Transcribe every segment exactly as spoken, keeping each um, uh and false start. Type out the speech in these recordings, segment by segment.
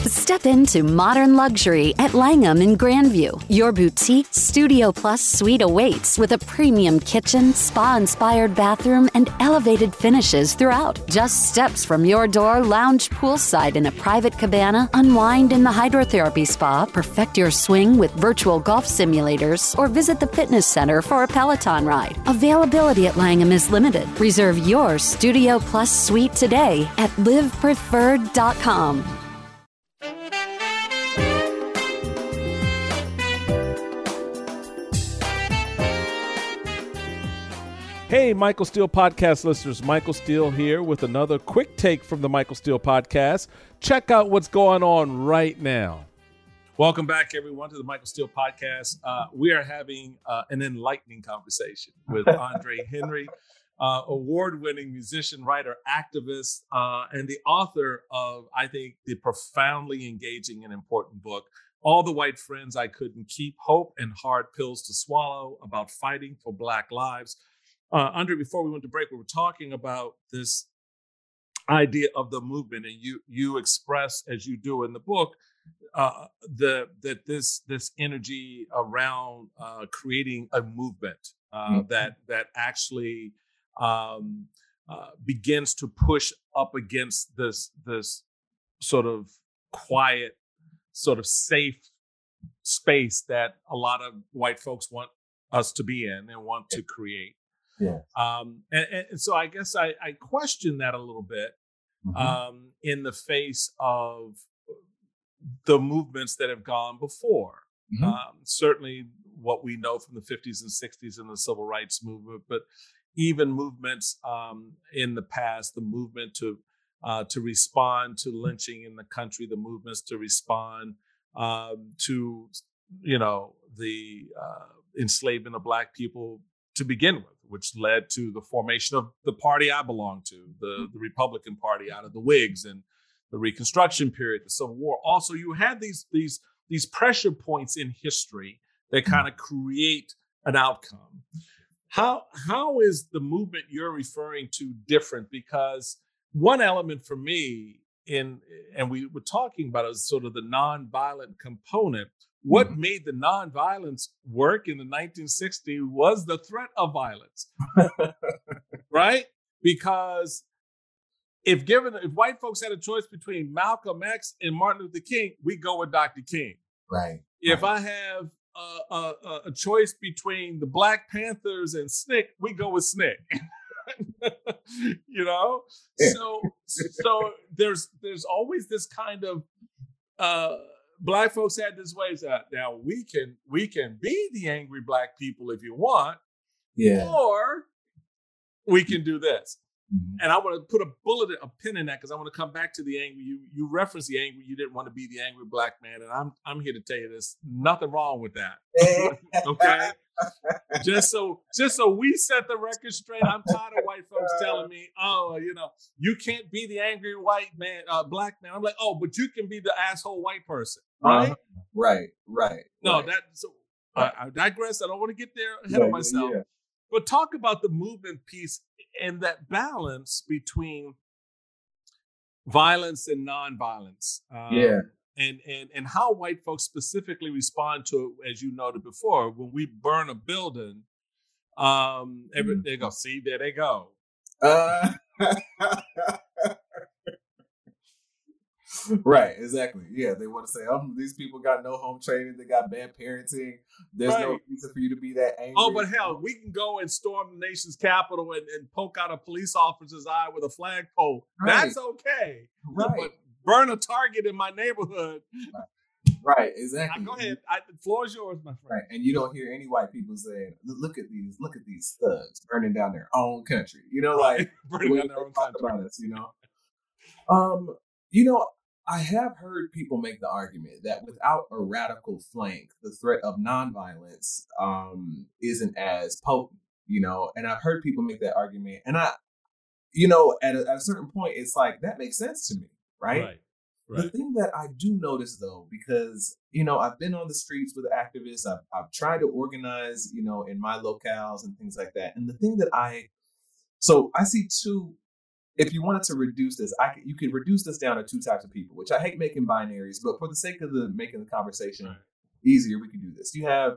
Step into modern luxury at Langham in Grandview. Your boutique Studio Plus suite awaits with a premium kitchen, spa-inspired bathroom, and elevated finishes throughout. Just steps from your door, lounge poolside in a private cabana, unwind in the hydrotherapy spa, perfect your swing with virtual golf simulators, or visit the fitness center for a Peloton ride. Availability at Langham is limited. Reserve your Studio Plus suite today at live preferred dot com. Hey, Michael Steele Podcast listeners. Michael Steele here with another quick take from the Michael Steele Podcast. Check out what's going on right now. Welcome back, everyone, to the Michael Steele Podcast. Uh, we are having uh, an enlightening conversation with Andre Henry, uh, award-winning musician, writer, activist, uh, and the author of, I think, the profoundly engaging and important book, All the White Friends I Couldn't Keep, Hope and Hard Pills to Swallow, about fighting for Black lives. Uh, Andre, before we went to break, we were talking about this idea of the movement, and you you express, as you do in the book, uh, the that this this energy around uh, creating a movement uh, mm-hmm. that that actually um, uh, begins to push up against this this sort of quiet, sort of safe space that a lot of white folks want us to be in and want to create. Yeah. Um, and, and so I guess I, I question that a little bit mm-hmm. um, in the face of the movements that have gone before. Mm-hmm. Um, certainly what we know from the fifties and sixties and the civil rights movement, but even movements um, in the past, the movement to uh, to respond to lynching in the country, the movements to respond um, to, you know, the uh, enslavement of Black people to begin with, which led to the formation of the party I belong to, the, the Republican Party out of the Whigs, and the Reconstruction period, the Civil War. Also, you had these these these pressure points in history that kind of create an outcome. How how is the movement you're referring to different? Because one element for me in, and we were talking about is sort of the nonviolent component. What mm-hmm. made the nonviolence work in the nineteen sixties was the threat of violence, right? Because if given, if white folks had a choice between Malcolm X and Martin Luther King, we go with Doctor King. Right. If right. I have a, a, a choice between the Black Panthers and S N C C, we go with S N C C. You know, yeah. so so there's there's always this kind of. Uh, Black folks had this way that now we can we can be the angry Black people if you want, yeah, or we can do this. Mm-hmm. And I want to put a bullet, a pin in that, because I want to come back to the angry. You you reference the angry. You didn't want to be the angry Black man, and I'm I'm here to tell you there's nothing wrong with that. Okay, just so just so we set the record straight. I'm tired of white folks telling me, oh, you know, you can't be the angry white man, uh, Black man. I'm like, oh, but you can be the asshole white person, right? Uh, right, right. No, right. that. So I, I digress. I don't want to get there ahead yeah, of myself. Yeah. But talk about the movement piece and that balance between violence and nonviolence. Um, yeah. And, and and how white folks specifically respond to it, as you noted before, when we burn a building, um, every, mm-hmm. they go, see, there they go. Uh, right, exactly. Yeah, they want to say, oh, these people got no home training, they got bad parenting. There's right. no reason for you to be that angry. Oh, but hell, we can go and storm the nation's capital and, and poke out a police officer's eye with a flagpole. Right. That's okay. Right. But burn a Target in my neighborhood. Right, right exactly. Now, go ahead. I, the floor is yours, my friend. Right, and you don't hear any white people saying, "Look at these, look at these thugs burning down their own country." You know, like burning down their own country. About us, you know. Um, you know, I have heard people make the argument that without a radical flank, the threat of nonviolence um isn't as potent. You know, and I've heard people make that argument, and I, you know, at a, at a certain point, it's like that makes sense to me. Right? Right, right. The thing that I do notice, though, because, you know, I've been on the streets with activists, I've, I've tried to organize, you know, in my locales and things like that. And the thing that I, so I see two if you wanted to reduce this, I could, you could reduce this down to two types of people, which I hate making binaries, but for the sake of the making the conversation right. easier, we can do this. You have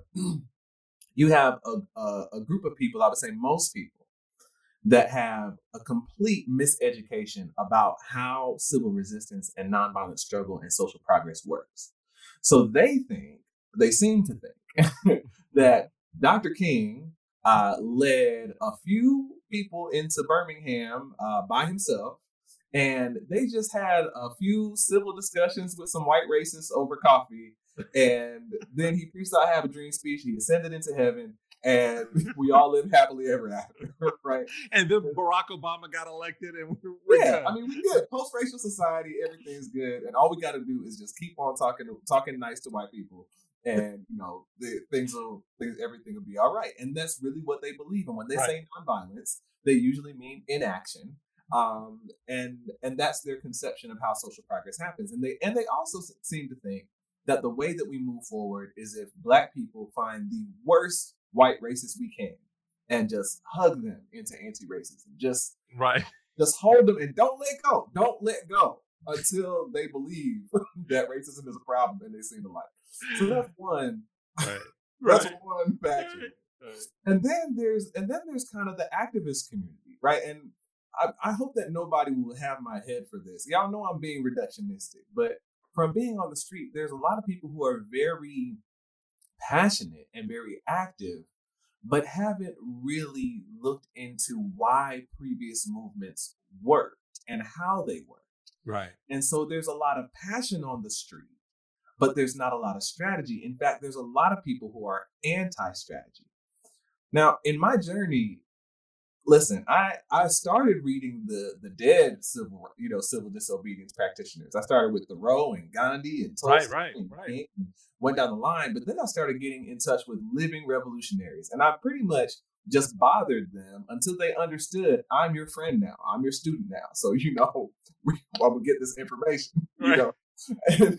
you have a, a, a group of people, I would say most people, that have a complete miseducation about how civil resistance and nonviolent struggle and social progress works. So they think, they seem to think that Doctor King uh, led a few people into Birmingham uh, by himself, and they just had a few civil discussions with some white racists over coffee, and then he preached "I Have a Dream" speech. He ascended into heaven, and we all live happily ever after, right? And then Barack Obama got elected, and we're, we're yeah, good. I mean, we're good. Post-racial society, everything's good, and all we got to do is just keep on talking, talking nice to white people. And, you know, the, things will, things, everything will be all right. And that's really what they believe. And when they right. say nonviolence, they usually mean inaction. Um, and and that's their conception of how social progress happens. And they and they also seem to think that the way that we move forward is if Black people find the worst white racists we can and just hug them into anti-racism. Just, right. just hold them and don't let go. Don't let go until they believe that racism is a problem and they seem to like it. So that's one. Right. That's right. one faction. Right. And then there's and then there's kind of the activist community, right? And I, I hope that nobody will have my head for this. Y'all know I'm being reductionistic, but from being on the street, there's a lot of people who are very passionate and very active, but haven't really looked into why previous movements worked and how they worked. Right. And so there's a lot of passion on the street, but there's not a lot of strategy. In fact, there's a lot of people who are anti-strategy. Now, in my journey, listen, I, I started reading the the dead civil, you know, civil disobedience practitioners. I started with Thoreau and Gandhi and Tolstoy, right, right, and right. and went down the line. But then I started getting in touch with living revolutionaries, and I pretty much just bothered them until they understood I'm your friend now. I'm your student now. So, you know, we, I'm gonna get this information, you right. know. And,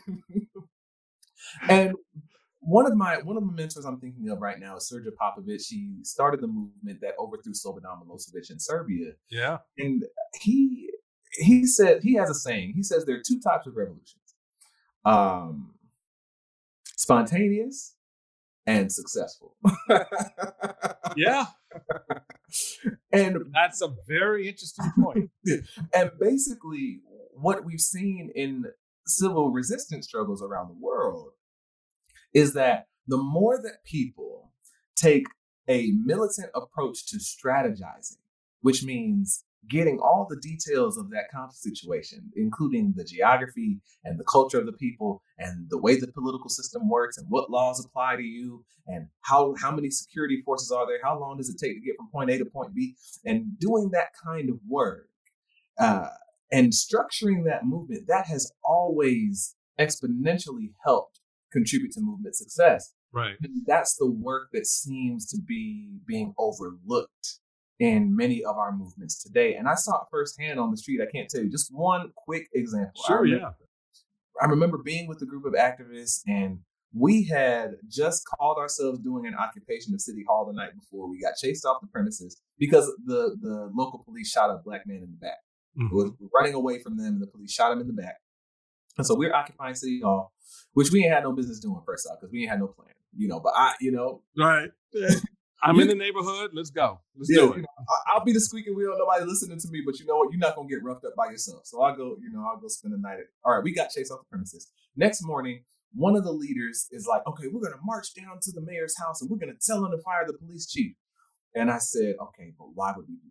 and one of my one of the mentors I'm thinking of right now is Srđan Popović. He started the movement that overthrew Slobodan Milosevic in Serbia. Yeah. And he he said he has a saying. He says there are two types of revolutions. Um spontaneous and successful. Yeah. And that's a very interesting point. And basically what we've seen in civil resistance struggles around the world is that the more that people take a militant approach to strategizing, which means getting all the details of that conflict situation, including the geography and the culture of the people and the way the political system works and what laws apply to you and how, how many security forces are there, how long does it take to get from point A to point B, and doing that kind of work uh, and structuring that movement, that has always exponentially helped contribute to movement success. Right. And that's the work that seems to be being overlooked in many of our movements today. And I saw it firsthand on the street. I can't tell you just one quick example. Sure, I remember, yeah. I remember being with a group of activists, and we had just called ourselves doing an occupation of City Hall the night before. We got chased off the premises because the, the local police shot a Black man in the back. Mm-hmm. Was running away from them, and the police shot him in the back. And so we're occupying City Hall, which we ain't had no business doing first off, because we ain't had no plan, you know, but I, you know. Right. I'm in the neighborhood. Let's go. Let's yeah, do it. You know, I'll be the squeaky wheel. Nobody listening to me, but you know what? You're not going to get roughed up by yourself. So I'll go, you know, I'll go spend the night. At, all right, we got chased off the premises. Next morning, one of the leaders is like, okay, we're going to march down to the mayor's house and we're going to tell him to fire the police chief. And I said, okay, but why would we do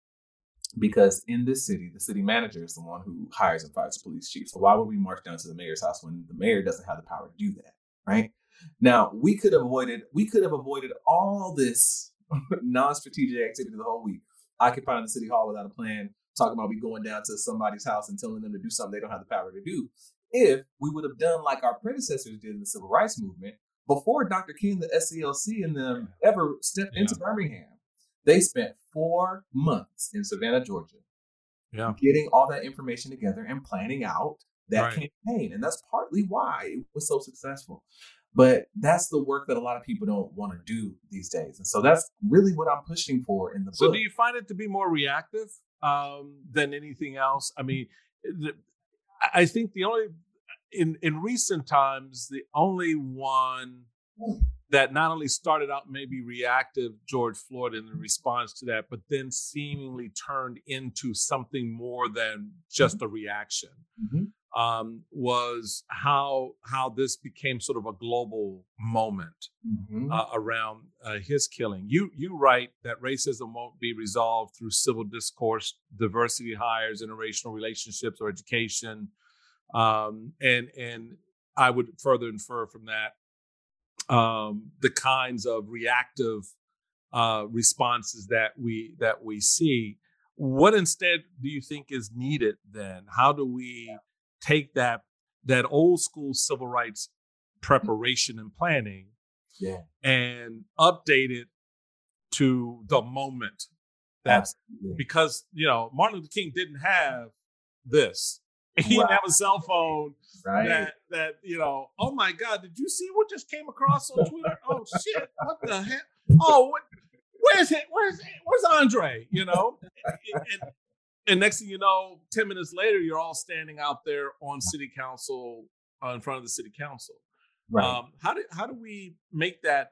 that? Because in this city, the city manager is the one who hires and fires the police chief. So why would we march down to the mayor's house when the mayor doesn't have the power to do that, right? Now, we could have avoided, we could have avoided all this non-strategic activity the whole week, occupying the city hall without a plan, talking about we going down to somebody's house and telling them to do something they don't have the power to do, if we would have done like our predecessors did in the civil rights movement before Doctor King, the S C L C, and them ever stepped yeah. into Birmingham. They spent four months in Savannah, Georgia, yeah. getting all that information together and planning out that right. campaign. And that's partly why it was so successful. But that's the work that a lot of people don't want to do these days. And so that's really what I'm pushing for in the so book. So do you find it to be more reactive? um, than anything else. I mean, the, I think the only in in recent times the only one that not only started out maybe reactive, George Floyd, in response to that, but then seemingly turned into something more than just mm-hmm. a reaction, mm-hmm. um, was how how this became sort of a global moment mm-hmm. uh, around uh, his killing. You you write that racism won't be resolved through civil discourse, diversity hires, interracial relationships, or education, um, and and I would further infer from that Um, the kinds of reactive uh, responses that we that we see. What instead do you think is needed then? How do we take that that old school civil rights preparation and planning yeah. and update it to the moment? That's because, you know, Martin Luther King didn't have this. He didn't have a cell phone right. that, that, you know, oh my God, did you see what just came across on Twitter? Oh shit, what the heck? Oh, what, where's it? Where's it? Where's Andre? You know? and, and next thing you know, ten minutes later, you're all standing out there on city council, uh, in front of the city council. Right. Um, how do, how do we make that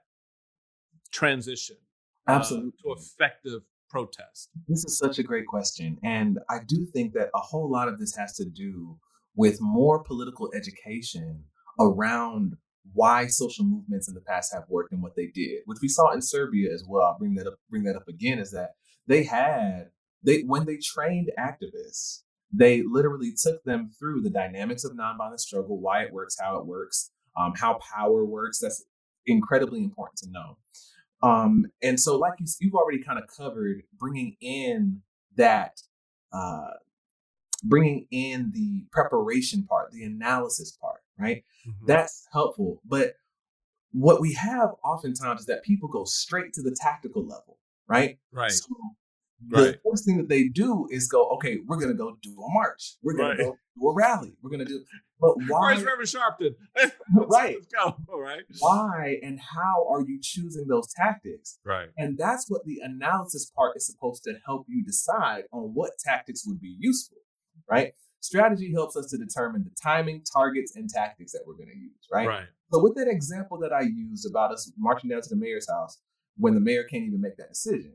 transition uh, Absolutely. to effective protest? This is such a great question. And I do think that a whole lot of this has to do with more political education around why social movements in the past have worked and what they did, which we saw in Serbia as well. I'll bring that up, bring that up again, is that they had, they when they trained activists, they literally took them through the dynamics of nonviolent struggle, why it works, how it works, um, how power works. That's incredibly important to know. Um, and so like you, you've already kind of covered bringing in that, uh, bringing in the preparation part, the analysis part, right? Mm-hmm. That's helpful. But what we have oftentimes is that people go straight to the tactical level, right? Right. So the right. first thing that they do is go, okay, we're going to go do a march. We're going right. to go do a rally. We're going to do, but why? Where's Reverend Sharpton? let's, right. Let's go. All right. Why and how are you choosing those tactics? Right. And that's what the analysis part is supposed to help you decide on what tactics would be useful, right? Strategy helps us to determine the timing, targets, and tactics that we're going to use, right? Right. So with that example that I used about us marching down to the mayor's house when the mayor can't even make that decision,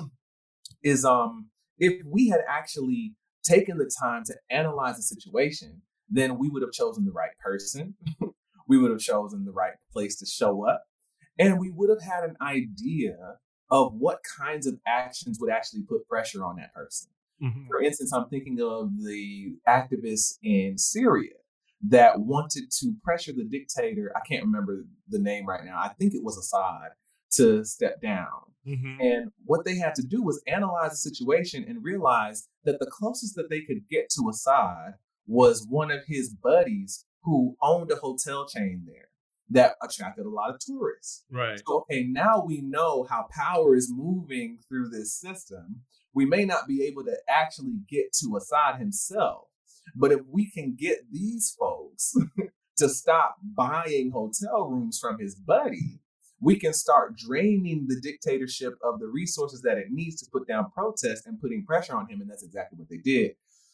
is um if we had actually taken the time to analyze the situation, then we would have chosen the right person. We would have chosen the right place to show up. And we would have had an idea of what kinds of actions would actually put pressure on that person. Mm-hmm. For instance, I'm thinking of the activists in Syria that wanted to pressure the dictator. I can't remember the name right now. I think it was Assad, to step down. Mm-hmm. And what they had to do was analyze the situation and realize that the closest that they could get to Assad was one of his buddies who owned a hotel chain there that attracted a lot of tourists. Right. So, okay, now we know how power is moving through this system. We may not be able to actually get to Assad himself, but if we can get these folks to stop buying hotel rooms from his buddy, we can start draining the dictatorship of the resources that it needs to put down protests and putting pressure on him. And that's exactly what they did.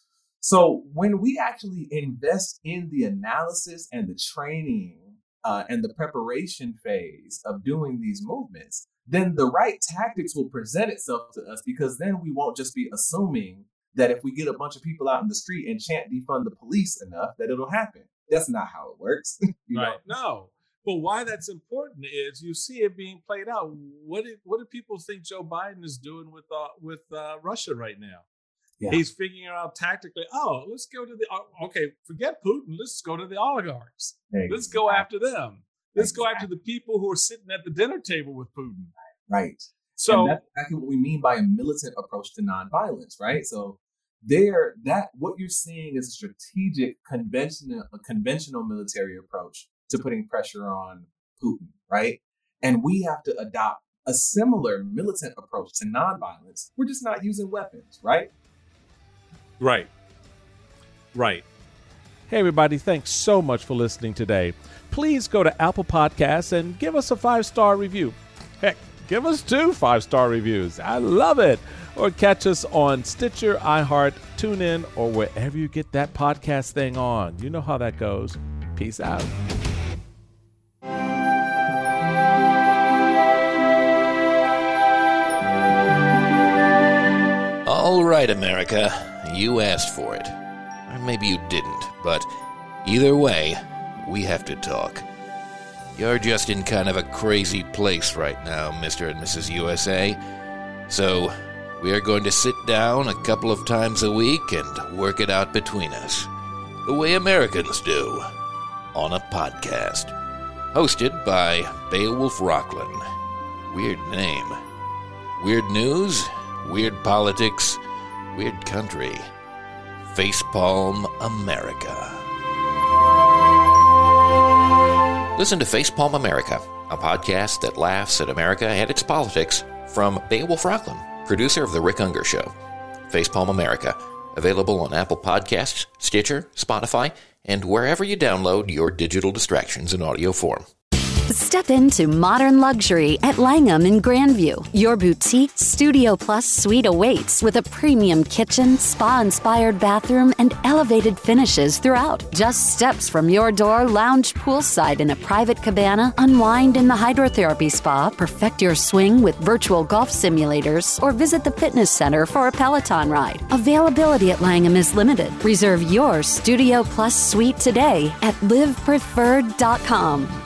So when we actually invest in the analysis and the training uh, and the preparation phase of doing these movements, then the right tactics will present itself to us, because then we won't just be assuming that if we get a bunch of people out in the street and chant defund the police enough, that it'll happen. That's not how it works. you right. know? No. But why that's important is you see it being played out. What do, what do people think Joe Biden is doing with uh, with uh, Russia right now? Yeah. He's figuring out tactically, oh, let's go to the, okay, forget Putin. Let's go to the oligarchs. Exactly. Let's go after them. Let's exactly. go after the people who are sitting at the dinner table with Putin. Right. So and that's exactly what we mean by a militant approach to nonviolence, right? So there, that what you're seeing is a strategic, conventional, a conventional military approach to putting pressure on Putin, right? And we have to adopt a similar militant approach to nonviolence. We're just not using weapons, right? Right. Right. Hey, everybody, thanks so much for listening today. Please go to Apple Podcasts and give us a five-star review. Heck, Give us two five-star reviews. I love it. Or catch us on Stitcher, iHeart, TuneIn, or wherever you get that podcast thing on. You know how that goes. Peace out. All right, America. You asked for it. Or maybe you didn't, but either way, we have to talk. You're just in kind of a crazy place right now, Mister and Missus U S A. So, we are going to sit down a couple of times a week and work it out between us, the way Americans do, on a podcast. Hosted by Beowulf Rockland. Weird name. Weird news, weird politics, weird country. Facepalm America. Listen to Facepalm America, a podcast that laughs at America and its politics, from Beowulf Rockland, producer of The Rick Unger Show. Facepalm America, available on Apple Podcasts, Stitcher, Spotify, and wherever you download your digital distractions in audio form. Step into modern luxury at Langham in Grandview. Your boutique Studio Plus suite awaits with a premium kitchen, spa-inspired bathroom, and elevated finishes throughout. Just steps from your door, lounge poolside in a private cabana, unwind in the hydrotherapy spa, perfect your swing with virtual golf simulators, or visit the fitness center for a Peloton ride. Availability at Langham is limited. Reserve your Studio Plus suite today at live preferred dot com.